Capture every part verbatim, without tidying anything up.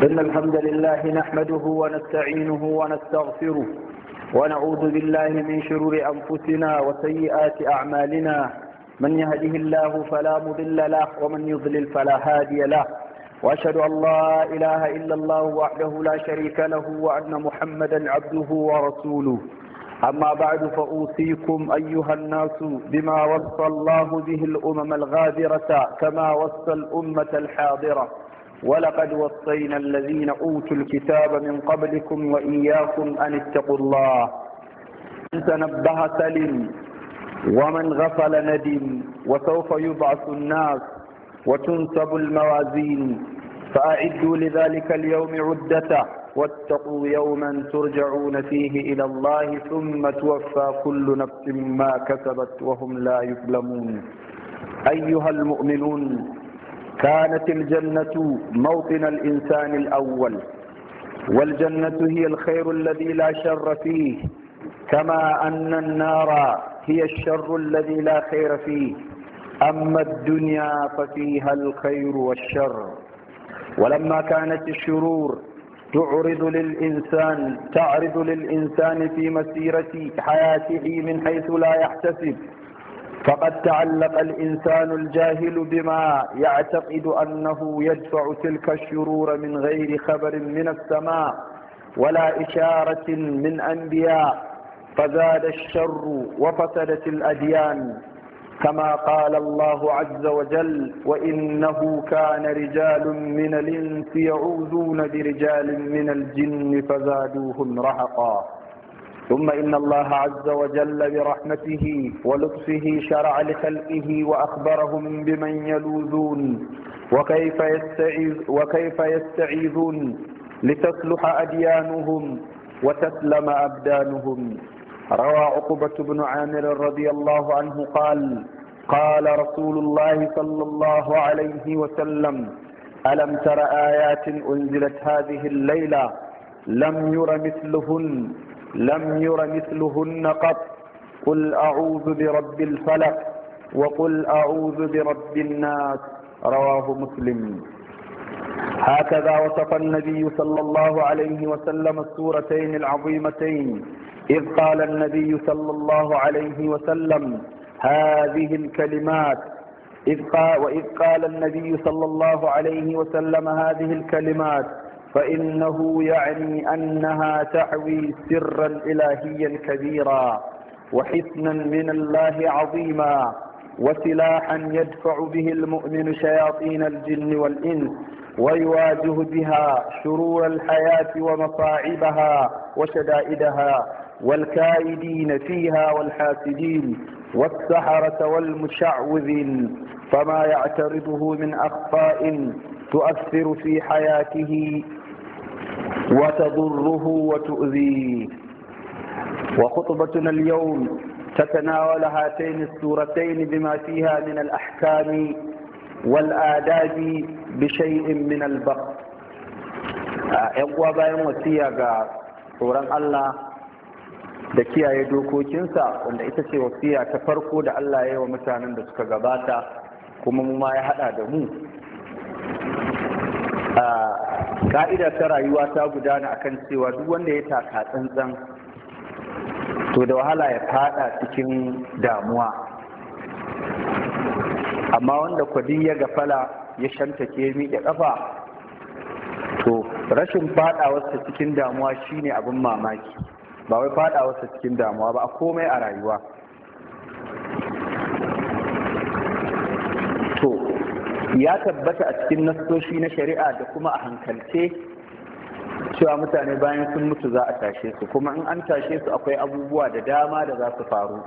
إن الحمد لله نحمده ونستعينه ونستغفره ونعوذ بالله من شرور أنفسنا وسيئات أعمالنا. من يهده الله فلا مضل له ومن يضلل فلا هادي له، وأشهد أن لا إله إلا الله وحده لا شريك له وأن محمدا عبده ورسوله. أما بعد فأوصيكم أيها الناس بما وصى الله به الأمم الغابرة كما وصى الأمة الحاضرة، ولقد وصينا الذين أوتوا الكتاب من قبلكم وإياكم أن اتقوا الله. من تنبه سلم ومن غفل ندم، وسوف يبعث الناس وتنسب الموازين، فأعدوا لذلك اليوم عدته واتقوا يوما ترجعون فيه إلى الله ثم توفى كل نفس ما كسبت وهم لا يظلمون. أيها المؤمنون، كانت الجنة موطن الإنسان الأول، والجنة هي الخير الذي لا شر فيه، كما أن النار هي الشر الذي لا خير فيه. أما الدنيا ففيها الخير والشر. ولما كانت الشرور تعرض للإنسان تعرض للإنسان في مسيرة حياته من حيث لا يحتسب، فقد تعلق الإنسان الجاهل بما يعتقد أنه يدفع تلك الشرور من غير خبر من السماء ولا إشارة من أنبياء، فزاد الشر وفسدت الأديان، كما قال الله عز وجل: وإنه كان رجال من الإنس يعوذون برجال من الجن فزادوهم رهقا. ثم إن الله عز وجل برحمته ولطفه شرع لخلقه وأخبرهم بمن يلوذون وكيف يستعيذ وكيف يستعيذون لتصلح أديانهم وتسلم أبدانهم. روى عقبة بن عامر رضي الله عنه قال: قال رسول الله صلى الله عليه وسلم: ألم تر آيات أنزلت هذه الليلة لم ير مثلهن لم ير مثلهن قط، قل أعوذ برب الفلق وقل أعوذ برب الناس. رواه مسلم. هكذا وصف النبي صلى الله عليه وسلم السورتين العظيمتين، إذ قال النبي صلى الله عليه وسلم هذه الكلمات إذ قال وإذ قال النبي صلى الله عليه وسلم هذه الكلمات فإنه يعني أنها تحوي سرا إلهيا كبيرا وحسنا من الله عظيما وسلاحا يدفع به المؤمن شياطين الجن والإنس ويواجه بها شرور الحياة ومصاعبها وشدائدها والكائدين فيها والحاسدين والسحرة والمشعوذين، فما يعترضه من أخطاء تؤثر في حياته وتضره وتؤذيه. وخطبتنا اليوم تتناول هاتين السورتين بما فيها من الأحكام والآداب بشيء من البسط. ‘yan bayan wasiya ga tsoron Allah da kiyaye dokokinsa, wanda ita ce wasiya ta farko da Allah ya yi wa mutanen da suka gabata, kuma mu ma ya hada da mu. Ka'ida ta rayuwa ta gudana akan cewa duk wanda ya taka tsantsan to da wahala ya fada cikin damuwa, amma wanda kwadi ya gafala ya shantake miƙe ƙafa, to rashin fadawarsa cikin damuwa shine abin mamaki, ba wai fadawarsa cikin damuwa ba a komai a rayuwa. To ya tabbata a cikin nassoshi na shari'a da kuma a hankalce cewa mutane bayan sun mutu za a tashe su, kuma in an tashe su akwai abubuwa da dama da za su faru.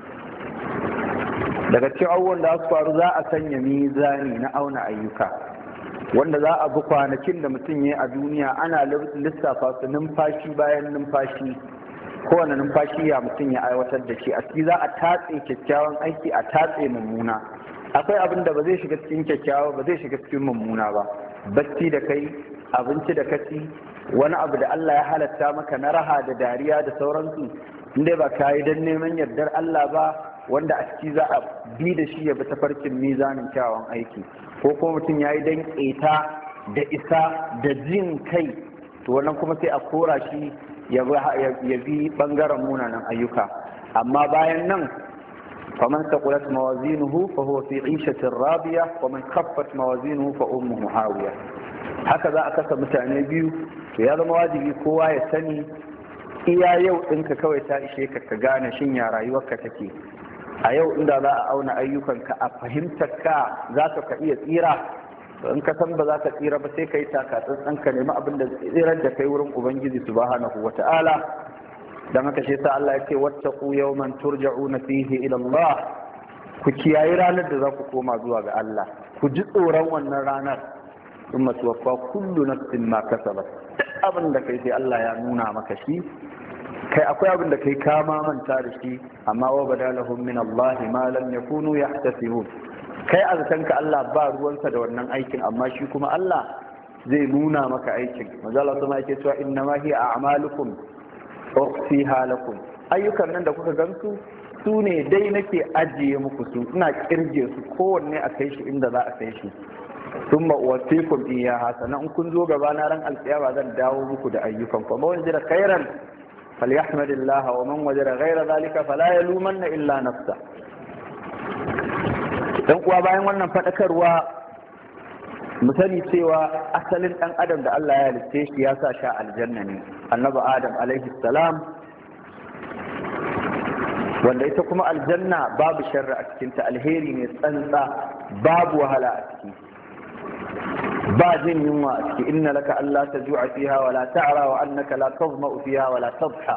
Daga cikin abubuwan da za su faru, za a sanya mizani na auna ayyuka, wanda za a bi kwanakin da mutum ya a duniya, ana lissafa su numfashi bayan numfashi, kowane numfashi ya mutum ya aiwatar da shi. A ciki za a tatse kyakkyawan aiki, a tatse mummuna. Akwai abin da ba zai shiga cikin kyakkyawa ba zai shiga cikin mummuna ba. Bacci da kai, abinci da kaci, wani abu da Allah ya halatta maka na raha da dariya da sauransu, inda ba ka yi don neman yardar Allah ba, wanda a ciki za a bi da shi ya bi tafarkin mizanin kyawun aiki. ko kuma mutum ya yi don ƙeta da isa da jin kai, to wannan kuma sai a kora shi ya bi bangaren munanan ayyuka. amma bayan nan faman taqulat mawazinuhu fa huwa fi 'ishatin radiya wa man khaffat mawazinuhu fa ummuhu hawiya. haka za a kasa mutane biyu, to ya zama wajibi kowa ya sani iya yau ɗinka kawai ta ishe ka ka gane shin ya rayuwarka take. a yau inda za a auna ayyukanka a fahimtar ka za ka iya tsira, to in ka san ba za ka tsira ba sai ka yi taka tsantsan ka nemi abin da tsirar da kai wurin ubangiji subhanahu wata'ala. dan haka shi sa Allah yake wattaqu yawman turja'una fihi ila Allah, ku kiyayi ranar da za ku koma zuwa ga Allah, ku ji tsoron wannan ranar. thumma tuwaffa kullu nafsin ma kasabat, abin da kai sai Allah ya nuna maka shi. kai akwai abin da kai kama manta da shi, amma wa badalahum min Allah ma lam yakunu yahtasibun. kai azanka Allah ba ruwansa da wannan aikin, amma shi kuma Allah zai nuna maka aikin. manzo Allah sama yake cewa inna ma hiya a'malukum ukhfiha lakum, ayyukan nan da kuka gansu su ne dai nake ajiye muku su, ina kirge su kowanne a kai shi inda za a kai shi. thumma uwaffikum iyyaha, sannan in kun zo gaba na ran alƙiyama zan dawo muku da ayyukan ku. man wajada khairan falyahmadillah wa man wajada ghayra dhalika fala yalumanna illa nafsa. dan kuwa bayan wannan fadakarwa mu sani cewa asalin dan adam da Allah ya halitta shi ya sa shi aljanna ne, annabi Adam alaihi salam, wanda ita kuma aljanna babu sharri a cikinta, alheri ne tsantsa, babu wahala a ciki, ba jin yunwa a ciki. inna laka alla tajua fiha wala ta'ra wa annaka la tazma'u fiha wala tadha.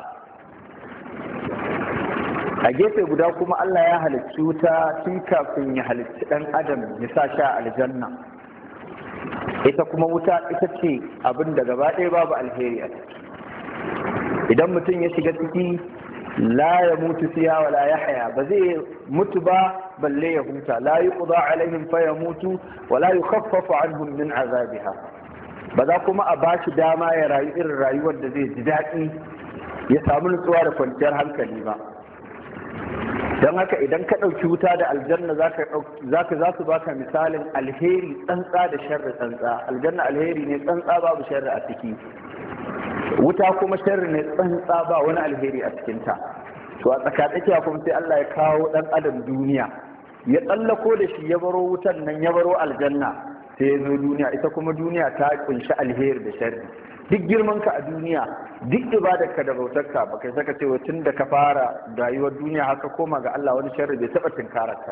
a gefe guda kuma Allah ya halicci wuta tun kafin ya halicci dan adam ya sa sha aljanna. ita kuma wuta ita ce abin da gaba ɗaya babu alheri a ciki. idan mutum ya shiga ciki la ya mutu fiya wa la yahya, ba zai mutu ba balle ya huta. la yuqda alaihim fa yamutu wa la yukhaffafu anhum min azabiha, ba za kuma a bashi dama ya rayu irin rayuwar da zai ji daɗi ya samu nutsuwa da kwanciyar hankali ba. don haka idan ka ɗauki wuta da aljanna za ka za su baka misalin alheri tsantsa da sharri tsantsa. aljanna alheri ne tsantsa, babu sharri a ciki. wuta kuma sharri ne tsantsa, ba wani alheri a cikinta. to a tsakatsakiya kuma sai Allah ya kawo ɗan adam duniya, ya tsallako da shi ya baro wutan nan ya baro aljanna sai ya zo duniya. ita kuma duniya ta kunshi alheri da sharri. duk girman ka a duniya, duk ibadarka da bautarka, ba kai saka cewa tun da ka fara rayuwar duniya haka koma ga Allah wani sharri bai taɓa tinkarar ka.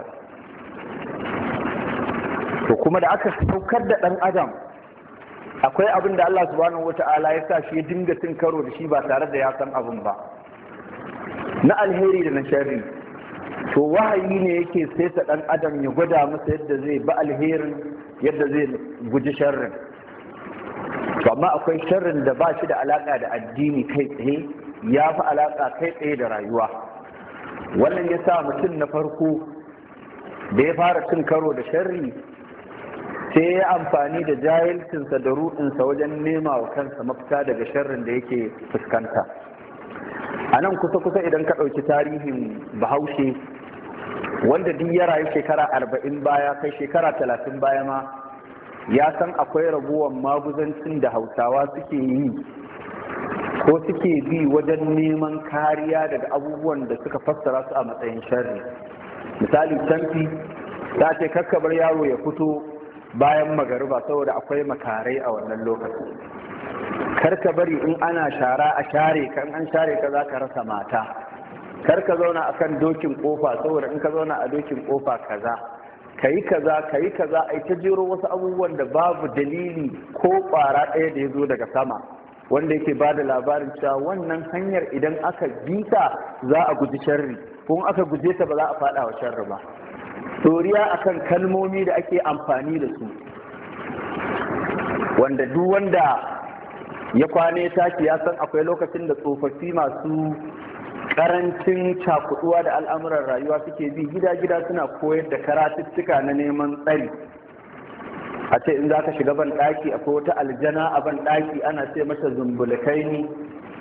to kuma da aka saukar da ɗan adam, akwai abin da Allah subhanahu wata'ala ya sa shi ya dinga cin karo da shi ba tare da ya san abin ba, na alheri da na sharri. to wahayi ne yake saita ɗan adam ya gwada masa yadda zai ba alherin, yadda zai guji sharrin. to amma akwai sharrin da ba shi da alaka da addini kai tsaye, ya fi alaka kai tsaye da rayuwa. wannan ya sa mutum na farko da ya fara cin karo da sharri sai ya amfani da jahilcinsa da ruɗinsa wajen nema wa kansa mafita daga sharrin da yake fuskanta. a nan kusa-kusa idan ka ɗauki tarihin bahaushe, wanda duk ya rayu shekara arba'in baya kai shekara talatin baya ma ya san akwai raguwar maguzancin da hausawa suke yi ko suke bi wajen neman kariya daga abubuwan da suka fassara su a matsayin sharri. misali canfi ta ce kakkabar yaro ya fito bayan magariba saboda akwai makarai a wannan lokacin. karka bari in ana shara a share kan an share ka za ka rasa mata. karka zauna akan dokin kofa saboda in ka zauna a dokin kofa kaza, kayi kaza kayi kaza ai ta jero wasu abubuwan da babu dalili ko ƙwara ɗaya da ya zo daga sama wanda yake ba da labarin cewa wannan hanyar idan aka bi ta za a guji sharri, ko aka guje ta ba za a faɗa wa sharri ba. Doriya akan kalmomi da ake amfani da su, wanda duk wanda ya kwane taki ya san akwai lokacin da tsofaffi masu karancin cakuduwa da al'amuran rayuwa suke bi gida-gida suna koyar da karatuttuka na neman tsari. a ce in za ka shiga ban ɗaki akwai wata aljana a ban ɗaki ana ce mata zumbulkaini,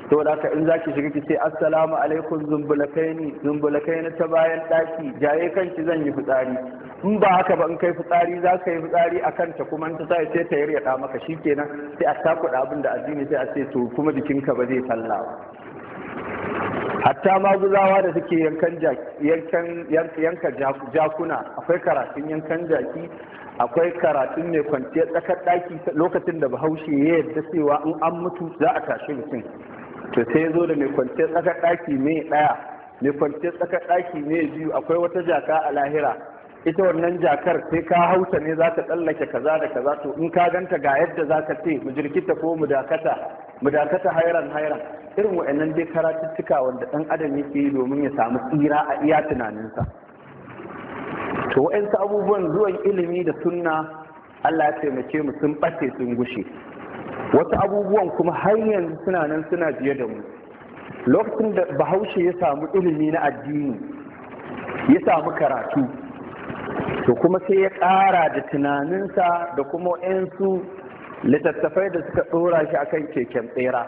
to da ka in zaki shiga ki ce assalamu alaikum zumbulakaini zumbulakaini ta bayan daki jaye kanki zan yi fitsari. In ba haka ba in kai fitsari za ka yi fitsari a kanta kuma ta sai sai ta yarda maka shikenan sai a takuda abin da addini sai a ce to kuma jikinka ba zai salla ba. Hatta maguzawa da suke yankan yankan yanka jakuna akwai karatun yankan jaki, akwai karatun mai kwanciyar tsakar daki lokacin da bahaushe ya yarda cewa in an mutu za a tashi mutum. To sai zo da mai kwanciyar tsakar daki mai daya, mai kwanciyar tsakar daki mai biyu, akwai wata jaka a lahira. Ita wannan jakar sai ka hauta ne za ta tsallake kaza da kaza, to in ka ganta ga yadda za ka ce mu jirkita ko mu dakata mu dakata hairan hairan. Irin wa'annan dai karatuttuka wanda ɗan adam yake yi domin ya samu tsira a iya tunaninsa. To wa'ansu abubuwan zuwan ilimi da sunna Allah ya taimake mu sun ɓace sun gushe. Wasu abubuwan kuma har yanzu suna nan suna biye da mu. Lokacin da bahaushe ya samu ilimi na addini ya samu karatu, to kuma sai ya ƙara da tunaninsa da kuma wa'ansu littattafai da suka ɗora shi akan keken tsera,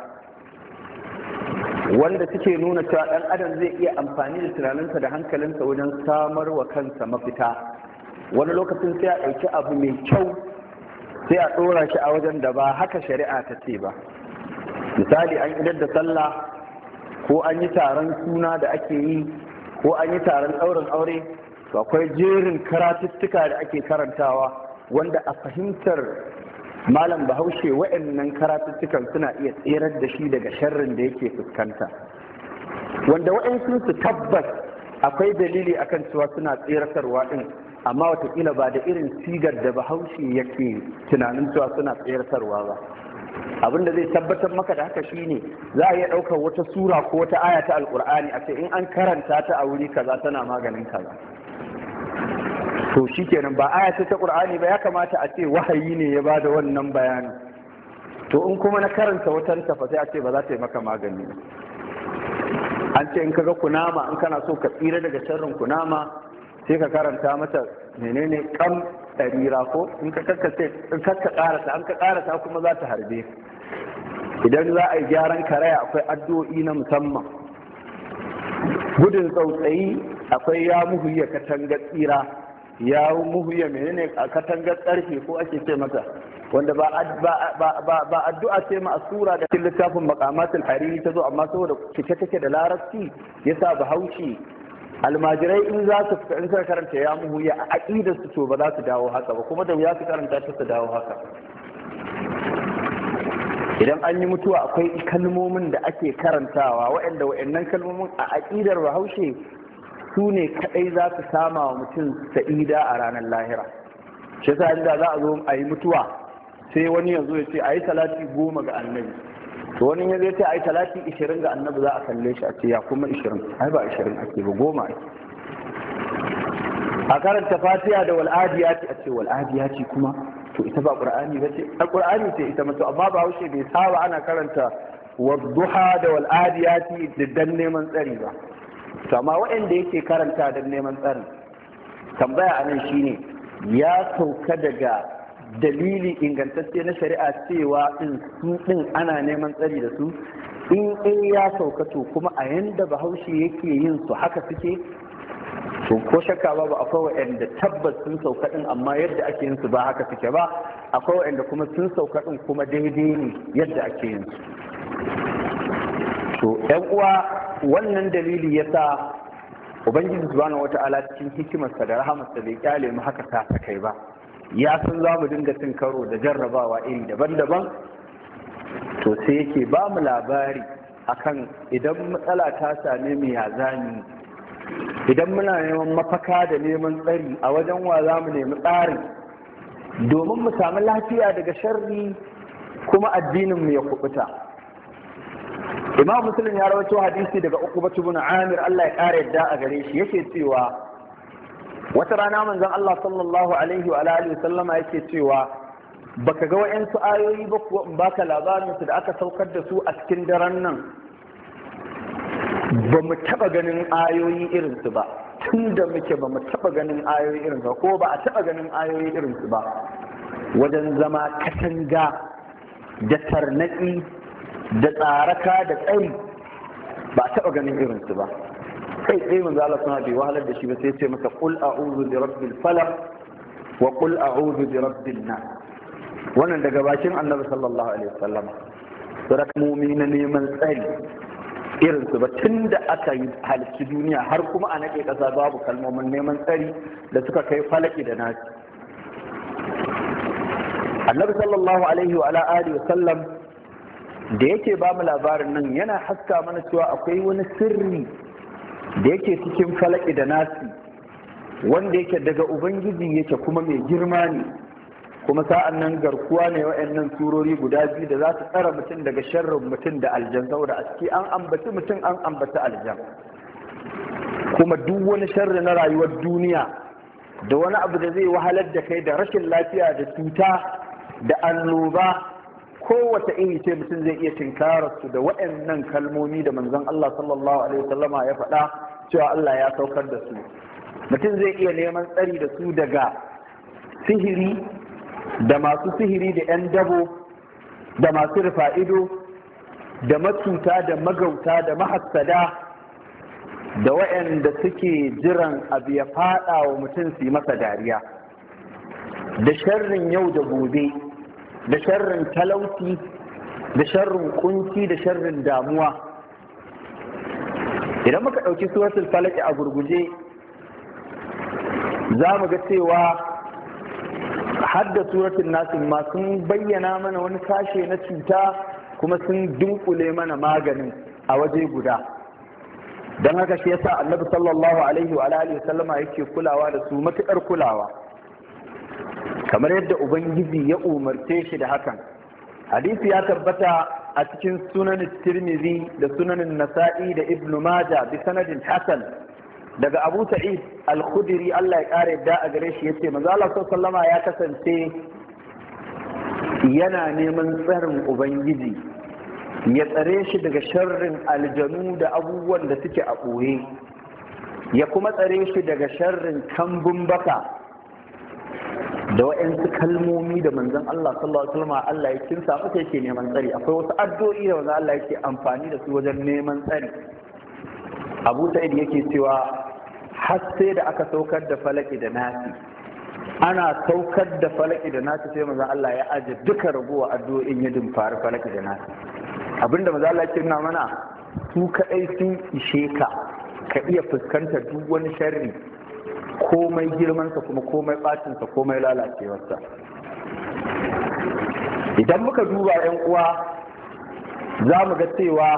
wanda suke nuna cewa ɗan adam zai iya amfani da tunaninsa da hankalinsa wajen samar wa kansa mafita. Wani lokacin sai a ɗauki abu mai kyau sai a ɗora shi a wajen da ba haka shari'a ta ce ba. Misali, an idar da sallah ko an yi taron suna da ake yi ko an yi taron ɗaurin aure, to akwai jerin karatuttuka da ake karantawa wanda a fahimtar malam bahaushe wa'annan karatuttukan suna iya tserar da shi daga sharrin da yake fuskanta, wanda wa'ansu su tabbas akwai dalili akan cewa suna tseratarwa din, amma watakila ba da irin sigar da bahaushe yake tunanin cewa suna tseratarwa ba. Abin da zai tabbatar maka da haka shine za a iya ɗaukar wata sura ko wata aya ta alkur'ani a ce in an karanta ta a wuri kaza tana maganin kaza. To shi kenan ba aya ce ta Qur'ani ba, ya kamata a ce wahayi ne ya bada wannan bayani. To in kuma na karanta wata tafa sai a ce ba za ta yi maka magani ba. An ce in kaga kunama in kana so ka tsira daga sharrin kunama sai ka karanta mata menene kam ɗarira ko in ka kakkace in ka karasa an ka karasa kuma za ta harbe. Idan za a yi gyaran karaya akwai addu'o'i na musamman. Gudun tsautsayi akwai ya muhu ya katanga tsira, ya muhu ya menene a katangar ƙarfe ko ake ce mata, wanda ba ba addu'a ce ma asura da cikin littafin maqamatul hariri ta zo, amma saboda cike take da larabci yasa bahaushe almajirai in za su in suka karanta ya muhu ya aqidar su to ba za su dawo haka ba, kuma da ya su karanta ta su dawo haka. Idan an yi mutuwa akwai kalmomin da ake karantawa waɗanda waɗannan kalmomin a aqidar bahaushe su ne kaɗai za su sama wa mutum sa'ida a ranar lahira. Shi yasa inda za a zo a yi mutuwa sai wani yanzu ya ce a yi talati goma ga annabi, to wani ya zai ce a yi talati ishirin ga annabi, za a kalle shi a ce ya kuma ishirin, ai ba ishirin ake ba, goma ake. A karanta fatiha da wal'adiyati a ce wal'adiyati kuma to ita ba qur'ani ba ce, a qur'ani ce ita mato, amma ba haushe bai saba ana karanta wadduha da wal'adiyati da dan neman tsari ba. Amma waɗanda yake karanta don neman tsarin, tambaya a nan shine ya sauka daga dalili ingantacce na shari'a cewa in su ɗin ana neman tsari da su, in in ya sauka to kuma a yanda bahaushe yake yin su haka suke, to ko shakka ba ba akwai waɗanda tabbas sun sauka ɗin amma yadda ake yin su ba haka suke ba, akwai waɗanda kuma sun sauka ɗin kuma daidai ne yadda ake yin su. To ‘yan uwa, wannan dalili ya sa Ubangiji subhanahu wata'ala cikin hikimarsa da rahamarsa bai kyale mu haka ta kai ba, ya san za mu dinga cin karo da jarrabawa iri daban-daban, to sai yake ba mu labari akan idan matsala ta same mu ya zani, idan muna neman mafaka da neman tsari a wajen wa za mu nemi tsarin domin mu samu lafiya daga sharri kuma addinin mu ya kubuta. Imam Muslim ya rawaito hadisi daga Uqbah ibn Amir, Allah ya kare yadda a gare shi, yake cewa wata rana manzon Allah sallallahu alaihi wa alihi wasallama yake cewa baka ga wayansu ayoyi ba kuwa in baka labarin su da aka saukar da su a cikin daren nan, ba mu taba ganin ayoyi irin su ba, tun da muke ba mu taba ganin ayoyi irin su ko ba a taba ganin ayoyi irin su ba wajen zama katanga da tarnaki da tsaraka da tsari ba a taɓa ganin irinsu ba. kai tsaye manzo Allah suna bai wahalar da shi ba sai ce masa qul a'udhu bi rabbil falaq wa qul a'udhu bi rabbin nas. wannan daga bakin annabi sallallahu alaihi wasallam sarak mu'mina neman tsari irinsu ba tun da aka yi halittu duniya har kuma a nake ƙasa babu kalmomin neman tsari da suka kai falaki da nasi. annabi sallallahu alaihi wa alihi wa sallam da yake ba mu labarin nan yana haska mana cewa akwai wani sirri da yake cikin falaki da nasi wanda yake daga ubangiji yake kuma mai girma ne, kuma sa'an nan garkuwa ne wa'annan surori guda biyu da za su tsara mutum daga sharrin mutum da aljan, saboda a ciki an ambaci mutum an ambaci aljan. kuma duk wani sharri na rayuwar duniya da wani abu da zai wahalar da kai da rashin lafiya da cuta da annoba kowace iri ce mutum zai iya tinkarar su da wa'annan kalmomi da manzon Allah sallallahu alaihi wasallama ya faɗa cewa Allah ya saukar da su. mutum zai iya neman tsari da su daga sihiri da masu sihiri da 'yan dabo da masu rufa'ido da matuta da magauta da mahassada da waɗanda suke jiran abu ya fada wa mutum su yi masa dariya, da sharrin yau da gobe, da sharrin talauci, da sharrin kunci, da sharrin damuwa. idan muka ɗauki suratul falaq a gurguje za mu ga cewa hadda suratul nasin ma sun bayyana mana wani sashe na cuta kuma sun dunkule mana maganin a waje guda. don haka shi yasa annabi sallallahu alaihi wa alihi sallama yake kulawa da su matukar kulawa, kamar yadda ubangiji ya umarce shi da hakan. hadisi ya tabbata a cikin sunan tirmidhi da sunanin nasa'i da ibnu majah bi sanadin hasan daga abu sa'id al-khudri Allah ya kare da a gare shi yace manzo Allah sallallahu ya kasance yana neman tsarin ubangiji ya tsare shi daga sharrin aljanu da abubuwan da suke a ɓoye, ya kuma tsare shi daga sharrin kambun baka da wa'yansu kalmomi da manzon Allah sallallahu alaihi wasallam Allah ya kinsa masa yake neman tsari. akwai wasu addu'o'i da manzon Allah yake amfani da su wajen neman tsari. Abu Sa'id yake cewa har sai da aka saukar da falaki da nasi, ana saukar da falaki da nasi sai manzon Allah ya aje duka ragowa addu'o'in ya dumfari falaki da nasi. abinda manzon Allah ya nuna mana su kadai sun ishe ka ka iya fuskantar duk wani sharri, komai girmansa kuma komai bacinsa komai lalacewarsa. idan muka duba yan uwa za mu ga cewa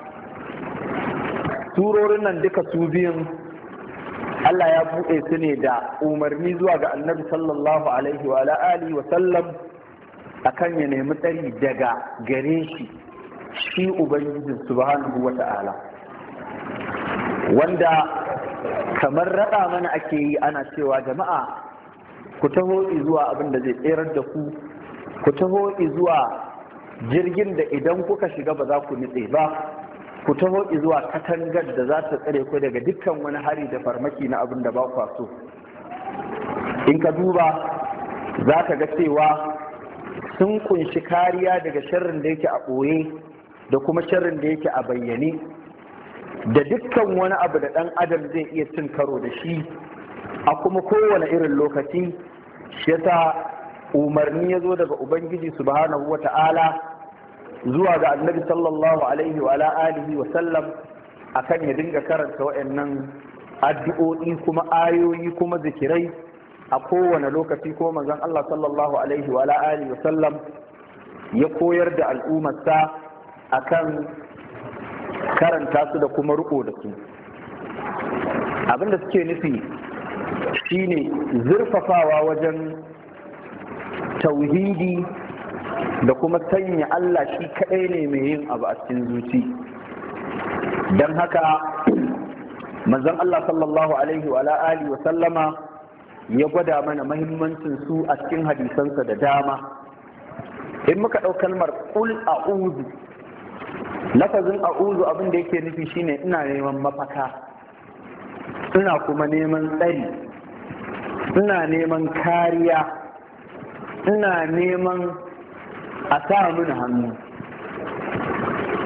surorin nan duka su biyun Allah ya buɗe su ne da umarni zuwa ga annabi sallallahu alaihi wa alihi wa sallam akan ya nemi tsari daga gare shi shi ubangiji subhanahu wa ta'ala, wanda kamar raɗa mana ake yi ana cewa jama'a ku taho zuwa abin da zai tserar da ku, ku taho zuwa jirgin da idan kuka shiga ba za ku nutse ba, ku taho zuwa katangar da za ta tsare ku daga dukkan wani hari da farmaki na abin da ba ku so. in ka duba za ka ga cewa sun kunshi kariya daga sharrin da yake a ɓoye da kuma sharrin da yake a bayyane, da dukkan wani abu da ɗan adam zai iya cin karo da shi a kuma kowane irin lokaci. shi yasa umarni ya zo daga ubangiji subhanahu wa ta'ala zuwa ga annabi sallallahu alaihi wa alihi wa sallam akan ya dinga karanta wa'annan addu'o'i kuma ayoyi kuma zikirai a kowane lokaci. kuma manzon Allah sallallahu alaihi wa alihi wa sallam ya koyar da al'ummarsa akan karanta su da kuma riko da su. abinda suke nufi shine zurfafawa wajen tauhidi da kuma sanya Allah shi kadai ne mai yin abu a cikin zuci. don haka manzon Allah sallallahu alaihi wa alihi wa sallama ya gwada mana mahimmancin su a cikin hadisansa da dama. in muka ɗau kalmar qul a'udhu, lafazin a'udhu abin da yake nufi shine ina neman mafaka, ina kuma neman tsari, ina neman kariya, ina neman a sa mini hannu.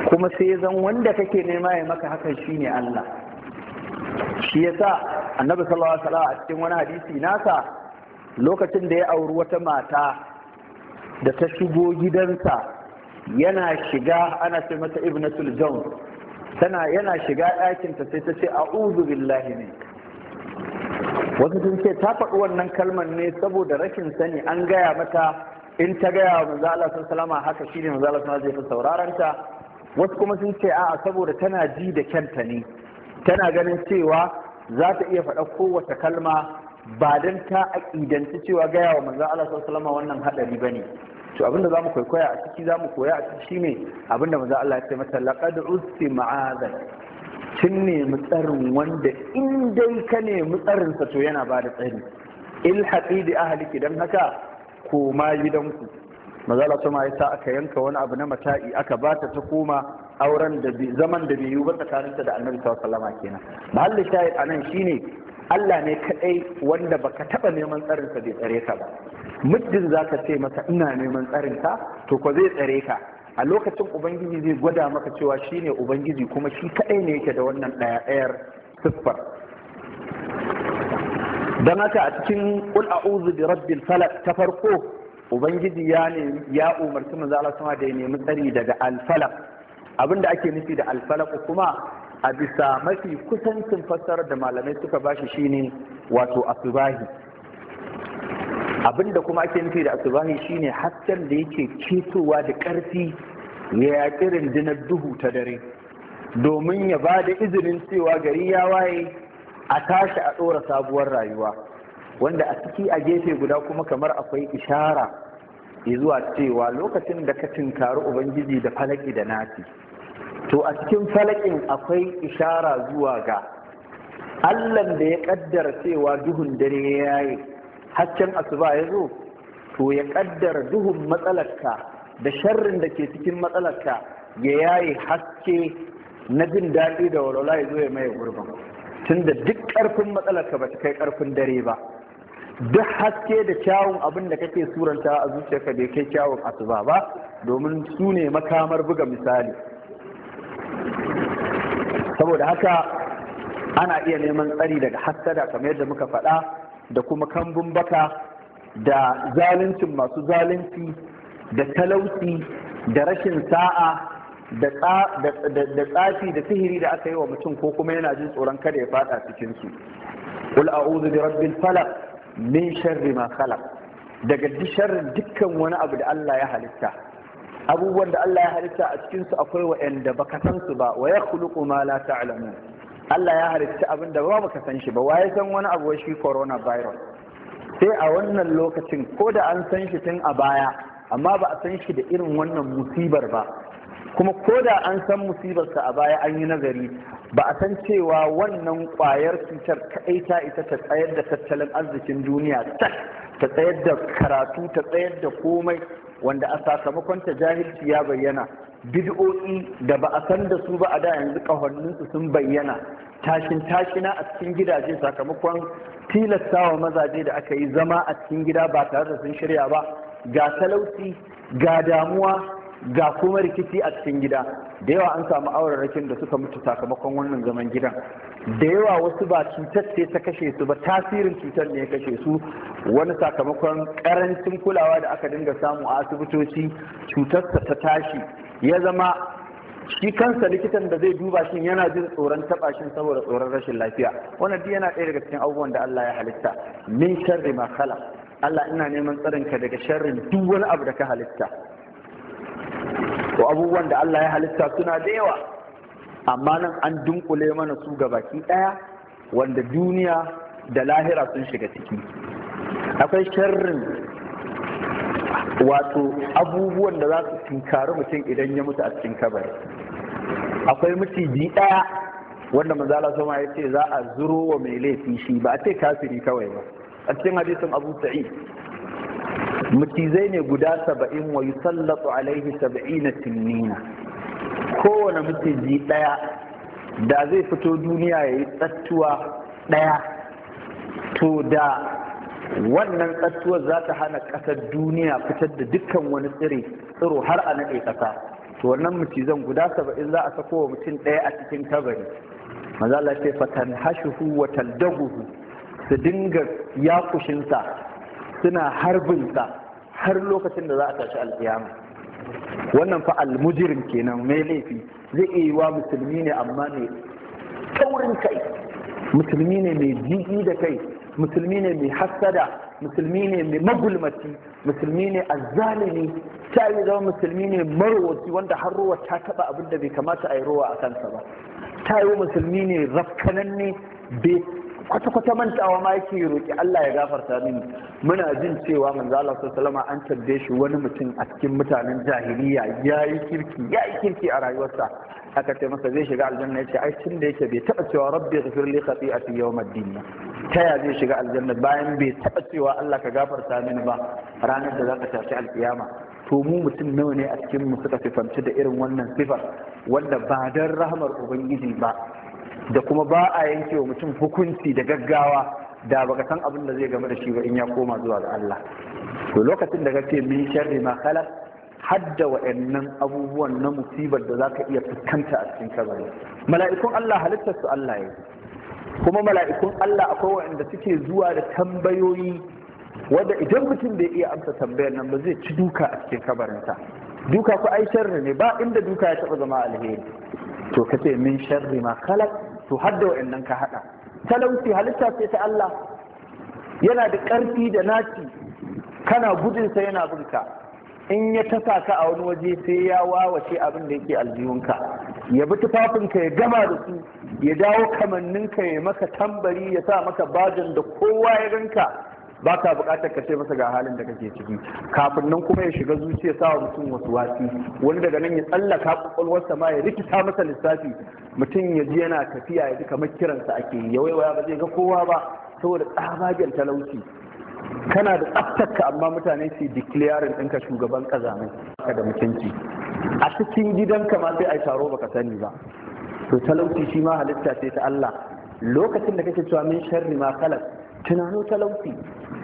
kuma sai zan wanda kake nema ya maka hakan shine Allah. Shi yasa annabi sallallahu alaihi wasallam a cikin wani hadisi nasa lokacin da ya auri wata mata da ta shigo gidansa yana shiga, ana ce mata ibnatul jawn, tana yana shiga ɗakinta sai ta ce a'udhu billahi min. Wasu sun ce ta faɗi wannan kalmar ne saboda rashin sani, an gaya mata in ta gaya wa manzo Allah sallallahu alaihi haka shine manzo Allah sallallahu alaihi wasallam zai fi sauraron ta. Wasu kuma sun ce a'a saboda tana ji da kyanta ne, tana ganin cewa za ta iya faɗa kowace kalma ba dan ta aƙidanci cewa gaya wa manzo Allah sallallahu alaihi wasallam wannan hadari bane. To abinda zamu kwaikwaya a ciki zamu koya a ciki shine abinda manzo Allah ya ce mata laqad usti ma'aza, kin nemi tsarin wanda in dai ka nemi tsarin sa to yana bada tsari. Il haqidi ahliki, dan haka koma gidanku. Manzo Allah kuma ya sa aka yanka wani abu na mata'i aka bata ta koma auren da zaman da bai yi ba tsakaninta da Annabi sallallahu alaihi wasallam kenan. Mahallin shahid anan shine Allah ne kadai wanda baka taba neman tsarin sa bai tsare ka ba. Muddin zaka ce masa ina neman tsarin ka to ko zai tsare ka. A lokacin ubangiji zai gwada maka cewa shine ubangiji kuma shi kadai ne yake da wannan daya dayar siffar. Dan haka a cikin qul a'udhu bi rabbil falaq ta farko ubangiji ya ne ya umarci manzo Allah sama da ya nemi tsari daga al-falaq. Abinda ake nufi da al-falaq kuma a bisa mafi kusancin fassarar da malamai suka bashi shine wato asubahi. Abinda kuma ake nufi da asubahi shine hasken da yake ketowa da ƙarfi ya yaƙi rundunar duhu ta dare domin ya ba da izinin cewa gari ya waye a tashi a ɗora sabuwar rayuwa, wanda a ciki a gefe guda kuma kamar akwai ishara zuwa cewa lokacin da ka tinkari ubangiji da falaki da nasi, to a cikin falakin akwai ishara zuwa ga Allahn da ya kaddara cewa duhun dare ya yaye hasken asuba ya zo, to ya kaddara duhun matsalarka da sharrin da ke cikin matsalarka ya yaye haske na jin daɗi da walwala ya zo ya maye gurbin. Tunda duk ƙarfin matsalarka ba ta kai ƙarfin dare ba, duk haske da kyawun abin da kake suranta a zuciyarka bai kai kyawun asuba ba, domin su ne makamar buga misali. Saboda haka ana iya neman tsari daga hassada kamar yadda muka faɗa, da kuma kambun baka, da zaluncin masu zalunci, da talauci, da rashin sa'a, da tsafi da sihiri da aka yi wa mutum ko kuma yana jin tsoron kada ya fada cikin su. Qul a'udhu bi rabbil falaq min sharri ma khalaq, daga sharrin dukkan wani abu da Allah ya halitta. Abubuwan da Allah ya halitta a cikin su akwai wa'anda baka san su ba, wa yakhluqu ma la ta'lamun. Allah ya halitta abin da ba baka san shi ba, waye san wani abu wai shi coronavirus. Sai a wannan lokacin ko da an san shi tun a baya, amma ba a san shi da irin wannan musibar ba. Kuma ko da an san musibarsa a baya an yi nazari, ba a san cewa wannan kwayar cutar kaɗai ta ita ta tsayar da tattalin arzikin duniya, ta tsayar da karatu, ta tsayar da komai, wanda a sakamakon ta jahilci ya bayyana, bid'o'i da ba a san da su ba a da yanzu kahonninsu sun bayyana, tashin tashina a cikin gidaje sakamakon tilastawa mazaje da aka yi zama a cikin gida ba tare da sun shirya ba, ga talauci, ga damuwa, ga kuma rikici a cikin gida. Da yawa an samu aurarrakin da suka mutu sakamakon wannan zaman gidan, da yawa wasu ba cutar ce ta kashe su ba, tasirin cutar ne ya kashe su, wani sakamakon karancin kulawa da aka dinga samu a asibitoci cutarsa ta tashi, ya zama shi kansa likitan da zai duba shi yana jin tsoron taba shi saboda tsoron rashin lafiya. Wannan duk yana ɗaya daga cikin abubuwan da Allah ya halitta. Min sharri ma khalaq, Allah ina neman tsarinka daga sharrin duk wani abu da ka halitta. To abubuwan da Allah ya halitta suna da yawa, amma nan an dunkule mana su ga baki ɗaya, wanda duniya da lahira sun shiga ciki. Akwai sharrin wato abubuwan da za su tunkari mutum idan ya mutu a cikin kabari. Akwai maciji ɗaya wanda manzo Allah sama ya ce za a zuro wa mai laifi shi, ba a ce kafiri kawai ba. A cikin hadisin Abu Sa'id, macizai ne guda saba'in wa yusallatu alaihi sab'ina tinnina. Kowane maciji ɗaya da zai fito duniya ya yi tsattuwa ɗaya, to da wannan tsattuwar za ta hana ƙasar duniya fitar da dukkan wani tsiri tsiro har a naɗe ƙasa. to wannan macizan guda saba'in za a sako wa mutum ɗaya a cikin kabari. Manzo Allah ce fatan hashuhu wa taldaguhu, su dinga yakushinsa suna harbinsa har lokacin da za a tashi alƙiyama. Wannan fa almujirim kenan, mai laifi. Zai iya yi wa musulmi ne amma ne taurin kai, musulmi ne mai jiji da kai, musulmi ne mai hassada, musulmi ne mai magulmaci, musulmi ne azzalimi, ta yi zama musulmi ne marwaci wanda har ruwa ta taba abin da bai kamata a yi ruwa a kansa ba, ta yi musulmi ne rafkananne bai kwata-kwata mantawa ma yake roƙi Allah ya gafarta mini. Muna jin cewa manzo Allah sallallahu alaihi an tabbe shi wani mutum a cikin mutanen jahiliya yayi kirki yayi kirki a rayuwarsa, aka ce masa zai shiga aljanna, yace ai tun da yake bai taba cewa rabbi ghfir li khati'ati yawmiddin, ta ya zai shiga aljanna bayan bai taba cewa Allah ka gafarta mini ba ranar da zaka tashi alkiyama. To mu mutum nawa ne a cikin mu suka sifanci da irin wannan sifar wanda ba dan rahmar ubangiji ba, da kuma ba a yanke wa mutum hukunci da gaggawa da baka san abin da zai game da shi ba in ya koma zuwa ga Allah. To lokacin da kace min sharri ma khalaq, hadda wa'annan abubuwan na musibar da zaka iya fuskanta a cikin kabari. Mala'ikun Allah halittar su Allah ya, kuma mala'ikun Allah akwai wa'anda suke zuwa da tambayoyi wanda idan mutum bai iya amsa tambayar nan ba zai ci duka a cikin kabarinsa. Duka ko ai sharri ne, ba inda duka ya taba zama alheri. To kace min sharri ma khalaq, to hadda wa'annan ka hada. Talauci halitta ce ta Allah, yana da ƙarfi da naci, kana gudunsa yana binka. In ya tasa ka a wani waje sai ya wawace abin da yake aljihunka, ya bi tufafinka ya gama da su, ya dawo kamanninka ya maka tambari, ya sa maka bajin da kowa ya ganka ba ka buƙatar ka ce masa ga halin da kake ciki. Kafin nan kuma ya shiga zuciya sa wa mutum wasu wasi, wani daga nan ya tsallaka kwakwalwarsa ma ya rikita masa lissafi, mutum ya ji yana tafiya ya ji kamar kiransa ake yi, ya waiwaya ba zai ga kowa ba saboda tsabagen talauci. Kana da tsaftarka amma mutane su declaring ɗinka shugaban ƙazamai ka da mutunci, a cikin gidanka ma sai a taro baka sani ba. To talauci shi ma halitta ce ta Allah. Lokacin da kake cewa min sharri ma khalaq, tunano talauci,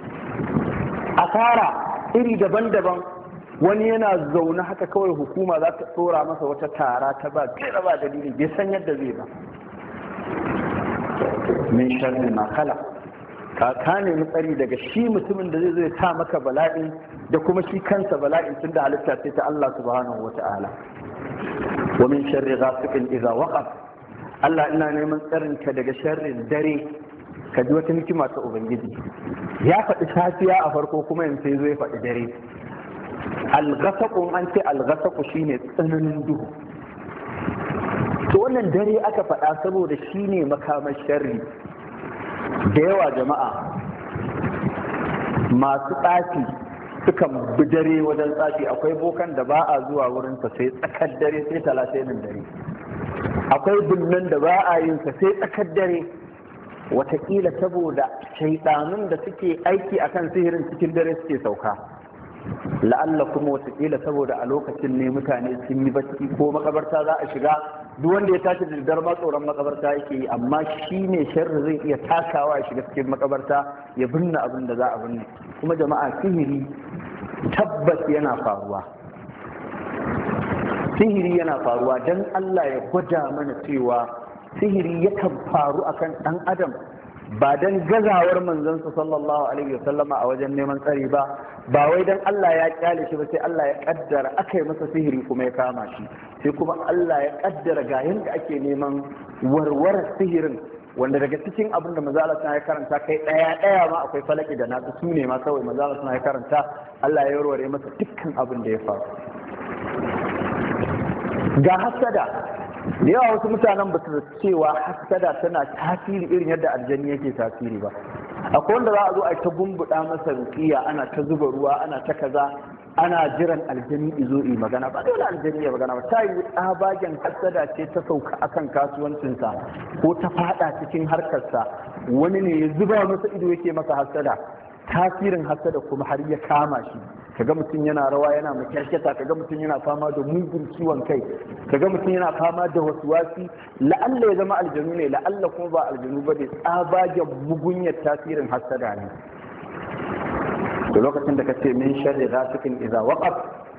asara iri daban-daban. Wani yana zaune haka kawai hukuma za ta tsora masa wata tara ta ba gaira ba dalili, bai san yadda zai ba. Min sharri ma khalaq, ka nemi tsari daga shi mutumin da zai zo ya sa maka bala'in da kuma shi kansa bala'in, tun da halitta ce ta Allah subhanahu wa ta'ala. Wa min sharri ghasiqin idza waqab, Allah ina neman tsarin ka daga sharrin dare. Ka ji wata hikima ta ubangiji, ya faɗi safiya a farko kuma yanzu sai zo ya faɗi dare. Al-ghasaqun, an ce al-ghasaqu shine tsananin duhu. To wannan dare aka faɗa saboda shine makamar sharri. Da yawa jama'a masu tsafi sukan bi dare wajen tsafi. Akwai bokan da ba a zuwa wurinsa sai tsakar dare, sai talatin dare. Akwai binnan da ba a yin sa sai tsakar dare, watakila saboda shaidanun da suke aiki akan sihirin cikin dare suke sauka, la'alla kuma watakila saboda a lokacin ne mutane sun yi bacci ko makabarta za a shiga. Duk wanda ya tashi da daddare ma tsoron makabarta yake yi, amma shi ne sharri zai iya takawa ya shiga cikin makabarta ya binne abin da za a binne. Kuma jama'a, sihiri tabbas yana faruwa, sihiri yana faruwa don Allah ya gwada mana cewa sihiri yakan faru akan ɗan adam ba don gazawar manzansa sallallahu alaihi wasallama a wajen neman tsari ba, ba wai don Allah ya kyale shi ba, sai Allah ya kaddara aka yi masa sihiri kuma ya kama shi, sai kuma Allah ya kaddara ga yanda ake neman warware sihirin, wanda daga cikin abin da manzo Allah ya karanta kai daya daya ma akwai falaki da nasu, su ne ma kawai manzo Allah ya karanta, Allah ya warware masa dukkan abin da ya faru. Ga hasada, da yawa wasu mutanen ba su cewa hasada tana tasiri irin yadda aljani yake tasiri ba. Akwai wanda za a zo a ta gumbuɗa masa rukiya, ana ta zuba ruwa, ana ta kaza, ana jiran aljani izo yi magana. Ba dole aljani ya magana ba, ta yi tsabagen hasada ce ta sauka akan kasuwancinsa ko ta fada cikin harkarsa, wani ne ya zuba masa ido yake masa hasada. Tasirin hasada kuma har ya kama shi, kaga mutum yana rawa yana makyarkyata, kaga mutum yana fama da mugun ciwon kai, kaga mutum yana fama da wasuwasi, la'alla ya zama aljanu ne, la'alla kuma ba aljanu ba ne, tsabagen mugunyar tasirin hasada ne. Da lokacin da kace min sharri ghasiqin idza waqab,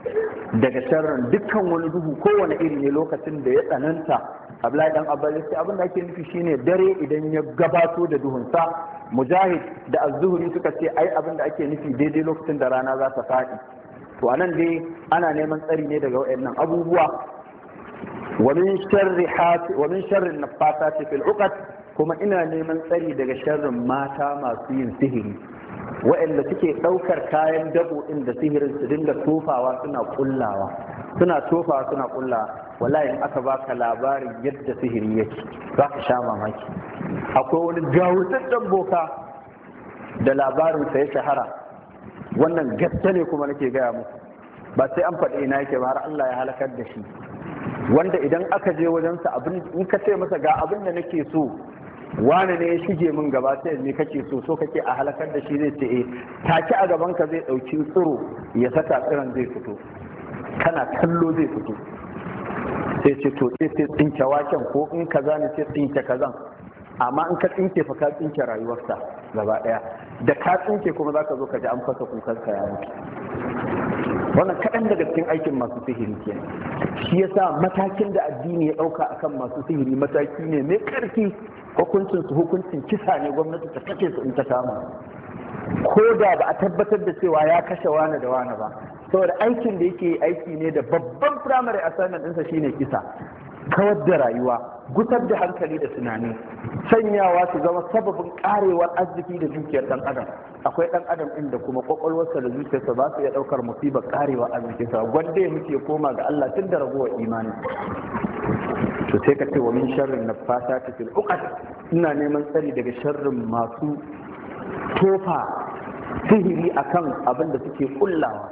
daga sharrin dukkan wani duhu kowane iri ne lokacin da ya tsananta. Abdullahi dan Abbas yace abin da ake nufi shine dare idan ya gabato da duhunsa. Mujahid da Az-Zuhri suka ce ai abin da ake nufi daidai lokacin da rana za ta faɗi. To anan dai ana neman tsari ne daga wayannan abubuwa. wa min sharri hasi wa min sharri naffasati fil uqad, kuma ina neman tsari daga sharrin mata masu yin sihiri, wa'anda suke ɗaukar kayan dabo ɗin da sihirin su dinga tofawa suna kullawa suna tofawa suna kullawa wallahi in aka baka labarin yadda sihiri yake za ka sha mamaki. Akwai wani gawurtaccen boka da labarin sa ya shahara, wannan gaske ne kuma nake gaya muku, ba sai an faɗi ina yake ba har Allah ya halakar da shi, wanda idan aka je wajensa abin in ka ce masa ga abin da nake so wani ne ya shige min gaba sai me kake so so kake a halakar da shi, zai ce eh take a gaban ka zai dauki tsiro ya saka tsiron zai fito, kana kallo zai fito, sai ce to sai sai tsinke waken ko in kaza ne sai tsinke kazan, amma in ka tsinke fa ka tsinke rayuwarsa gaba daya, da ka tsinke kuma zaka zo ka ji an fasa kukan ka ya mutu. Wannan kaɗan daga cikin aikin masu sihiri ke. Shi yasa matakin da addini ya ɗauka akan masu sihiri mataki ne mai ƙarfi, hukuncin su hukuncin kisa ne, gwamnati ta kashe su in ta kama, ko da ba a tabbatar da cewa ya kashe wani da wani ba, saboda aikin da yake aiki ne da babban firamare assignment ɗinsa shine kisa, kawar da rayuwa, gusar da hankali da tunani, sanyawa su zama sababin karewar arziki da dukiyar ɗan adam. Akwai ɗan adam inda kuma kwakwalwarsa da zuciyarsa ba su iya ɗaukar musibar karewar arzikinsa, gwanda muke koma ga Allah tun da ragowar imani. To sai ka ce wa min sharrin naffasati fil uqad, ina neman tsari daga sharrin masu tofa sihiri akan abin da suke kullawa.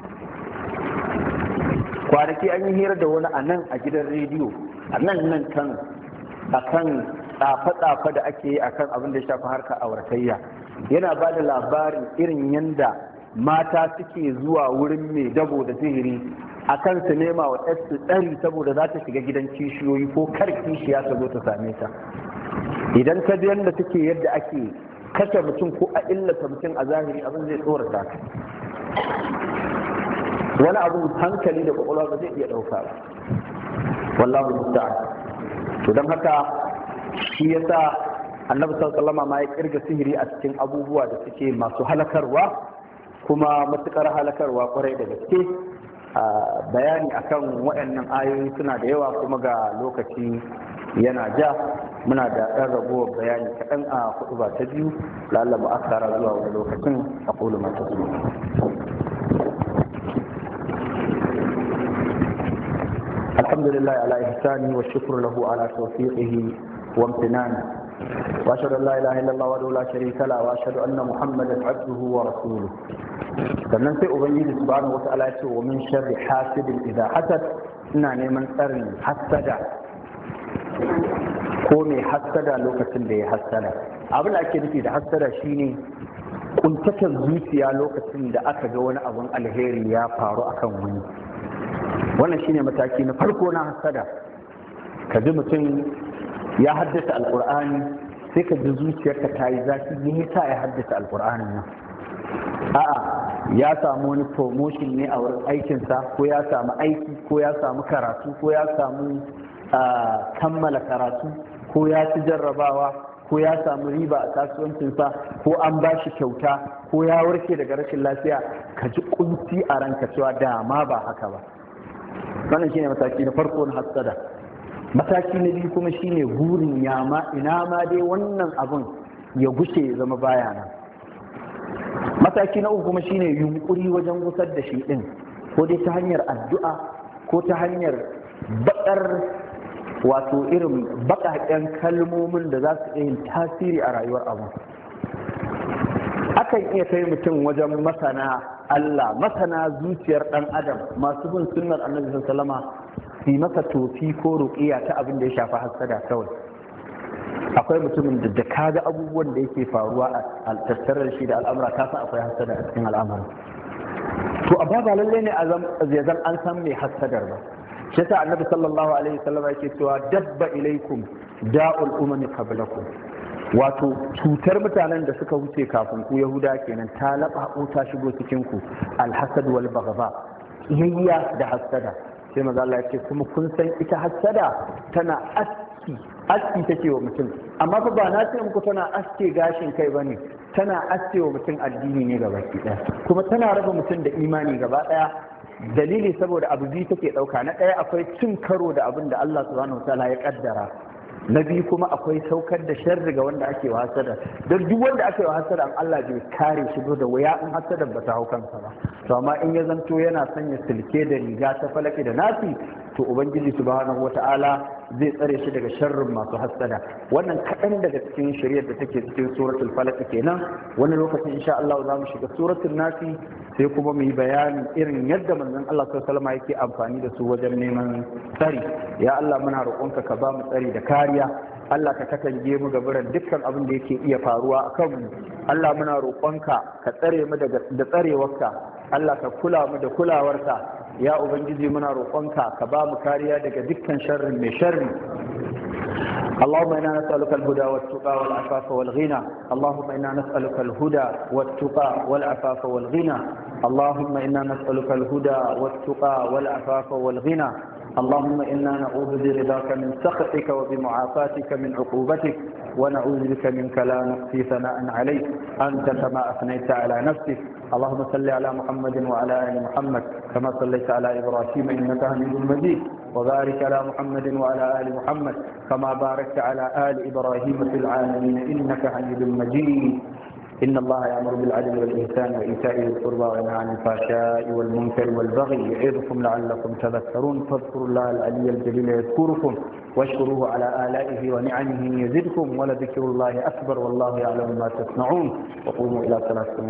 Kwanaki an yi hira da wani a nan a gidan rediyo a nan nan kan akan tsafe-tsafe da ake yi akan abin da ya shafi harkar auratayya, yana ba da labarin irin yanda mata suke zuwa wurin mai dabo da sihiri akan su nema wa ɗansu tsari saboda za ta shiga gidan kishiyoyi ko kar kishiya ta zo ta same ta. Idan ka ji yadda suke yadda ake kashe mutum ko a illata mutum a zahiri, abin zai tsorata ka, wani abu hankali da kwakwalwa ba zai iya ɗauka ba, wallahu musta'an. To don haka shi yasa annabi sallallahu alaihi wasallam ma ya kirga sihiri a cikin abubuwa da suke masu halakarwa, kuma matukar halakarwa kwarai da gaske. Bayani akan waɗannan ayoyi suna da yawa kuma ga lokaci yana ja, muna da ɗan ragowar bayani kaɗan a hudu ba ta biyu, lalla mu akara zuwa wani lokacin a ƙulu mata su. alhamdulillah ala ihsani wa shukru lahu ala tawfiqihi wa imtinani wa ashhadu an la ilaha illallah wa la sharika la wa ashhadu anna muhammadan abduhu wa rasuluhu. Sannan sai ubangiji subhanahu wata'ala ya ce wa min sharri hasidin idza hasad, ina neman tsarin hasada ko mai hasada lokacin da ya hasada. Abin da ake nufi da hasada shine kuntatar zuciya lokacin da aka ga wani abun alheri ya faru akan wani. Wannan shine mataki na farko na hasada. Ka ji mutum ya haddasa alqur'ani sai ka ji zuciyarka ta yi zafi, me yasa ya haddasa alqur'anin nan? A'a, ya samu wani promotion ne a wurin aikinsa, ko ya samu aiki, ko ya samu karatu, ko ya samu kammala karatu, ko ya ci jarrabawa, ko ya samu riba a kasuwancinsa, ko an ba shi kyauta, ko ya warke daga rashin lafiya, ka ji kunci a ranka cewa dama ba haka ba. Wannan shine mataki na farko na hasada. Mataki na biyu kuma shine burin yama, ina ma dai wannan abun ya gushe ya zama baya nan. Mataki na uku kuma shine yunkuri wajen gusar da shi din, ko dai ta hanyar addu'a ko ta hanyar bakar wato irin bakaken kalmomin da za su yin tasiri a rayuwar abu. Akan iya kai mutum wajen masana Allah, masana zuciyar dan adam, masu bin sunnar annabi sallallahu alaihi wasallam, su masa tofi ko ruqiya ta abin da ya shafi hasada kawai. Akwai mutumin da da kaga abubuwan da yake faruwa a tattarar shi da al'amura, ka san akwai hasada a cikin al'amarin. To amma ba lalle ne a zan an san mai hasadar ba. Shi yasa annabi sallallahu alaihi wasallam yake cewa dabba ilaikum da'ul umami qablakum, wato cutar mutanen da suka wuce kafin ku Yahuda kenan ta laba ta shigo cikin ku, alhasad wal baghda, yayya da hassada. sai maza Allah ya ce kuma kun san ita hassada tana aski aski take wa mutum, amma fa ba na ce muku tana aske gashin kai bane, tana aske wa mutum addini ne gaba ɗaya, kuma tana raba mutum da imani gaba ɗaya. dalili saboda abu biyu take ɗauka, na ɗaya akwai cin karo da abin da Allah subhanahu wataala ya kaddara, na biyu kuma akwai saukar da sharri ga wanda ake wa hasada. don duk wanda ake wa hasada an Allah bai kare shi da waya in hasada ba ta hau kansa ba. to amma in ya zanto yana sanya silke da riga ta falaki da nasi, to ubangiji subhanahu wata'ala zai tsare shi daga sharrin masu hasada. wannan kaɗan daga cikin shari'ar da take cikin suratul falaq kenan. wani lokacin insha Allah za mu shiga suratul nasi sai kuma mu yi bayanin irin yadda manzon Allah sallallahu alaihi wasallam yake amfani da su wajen neman tsari. ya Allah muna roƙonka ka ba mu tsari da kariya. Allah ka katange mu gaburan dukkan abin da yake iya faruwa a kanmu. Allah muna roƙonka ka tsare mu da tsarewarka. Allah ka kula mu da kulawarka. ya ubangiji muna roƙonka ka ba mu kariya daga dukkan sharrin mai sharri. اللهم إنا نسألك الهدى والتقى والعفاف والغنى اللهم إنا نسألك الهدى والتقى والعفاف والغنى اللهم إنا نسألك الهدى والتقى والعفاف والغنى اللهم إنا نعوذ برضاك من سخطك وبمعافاتك من عقوبتك ونعوذ بك منك لا نحصي ثناء عليك أنت كما أثنيت على نفسك. اللهم صل على محمد وعلى آل محمد كما صليت على إبراهيم إنك حميد مجيد وبارك على محمد وعلى آل محمد كما باركت على آل إبراهيم في العالمين إنك حميد مجيد. إن الله يأمر بالعدل والإحسان وإيتاء ذي القربى وينهى عن الفحشاء والمنكر والبغي يعظكم لعلكم تذكرون فاذكروا الله العلي الجليل يذكركم واشكروه على آلائه ونعمه يزدكم ولذكر الله أكبر والله يعلم ما تصنعون. وقوموا إلى صلاتكم.